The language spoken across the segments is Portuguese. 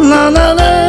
Não, não, não.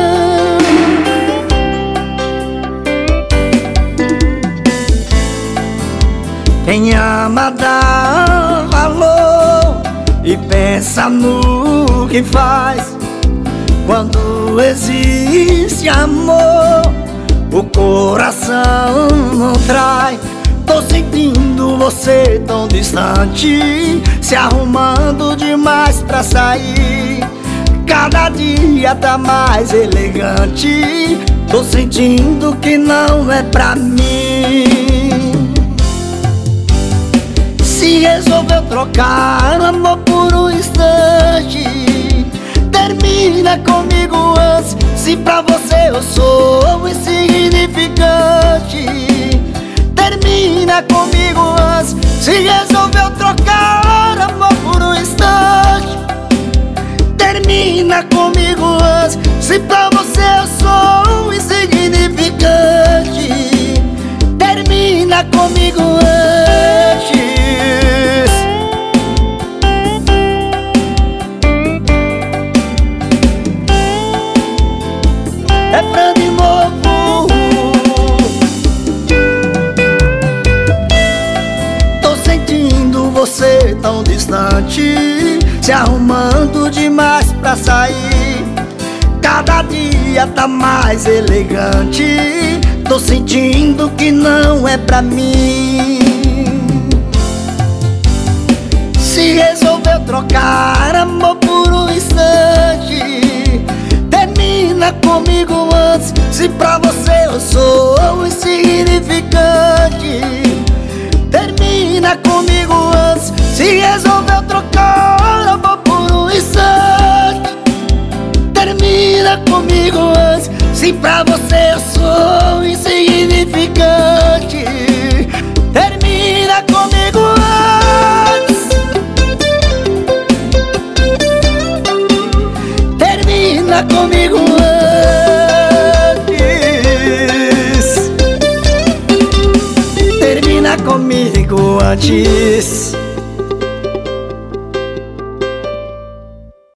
Quem ama dá valor e pensa no que faz. Quando existe amor, o coração não trai. Tô sentindo você tão distante, se arrumando demais pra sair. Cada dia tá mais elegante. Tô sentindo que não é pra mim. Se resolveu trocar o amor por um instante, termina comigo antes. Se pra você eu sou insignificante, termina comigo antes. Se resolveu trocar amor por um instante, termina comigo antes. Se pra você eu sou insignificante, termina comigo antes. É pra de novo. Tô sentindo você tão distante, se arrumando demais pra sair. Cada dia tá mais elegante. Tô sentindo que não é pra mim. Se resolveu trocar amor por um instante, termina comigo antes. Se pra você eu sou insignificante, termina comigo antes. Se resolveu trocar amor por um instante, termina comigo antes. Se pra você eu sou insignificante, termina comigo antes. Termina comigo antes. Termina comigo antes.